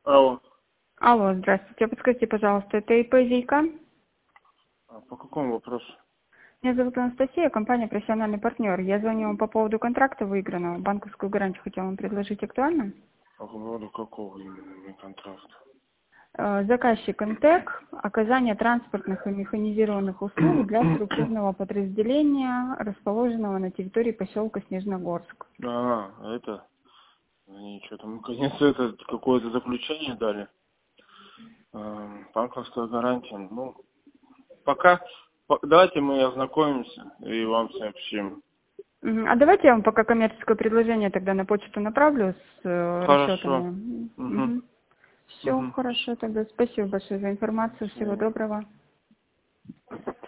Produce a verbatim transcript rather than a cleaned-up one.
Алло. Алло, здравствуйте. Подскажите, пожалуйста, это ИП Зейка? А по какому вопросу? Меня зовут Анастасия, компания «Профессиональный партнер». Я звоню вам по поводу контракта выигранного. Банковскую гарантию хотела вам предложить. Актуально? По поводу какого именно контракта? Э, Заказчик «Интек», оказание транспортных и механизированных услуг для структурного подразделения, расположенного на территории поселка Снежногорск. А, это... Они что там, наконец, это какое-то заключение дали. Эм, Банковская гарантия. Ну, пока... по- Давайте мы ознакомимся и вам сообщим. Мгм. А давайте я вам пока коммерческое предложение тогда на почту направлю с э, Хорошо. расчетами. Угу. Все, Угу. хорошо тогда. Спасибо большое за До информацию. Всего свидания. доброго.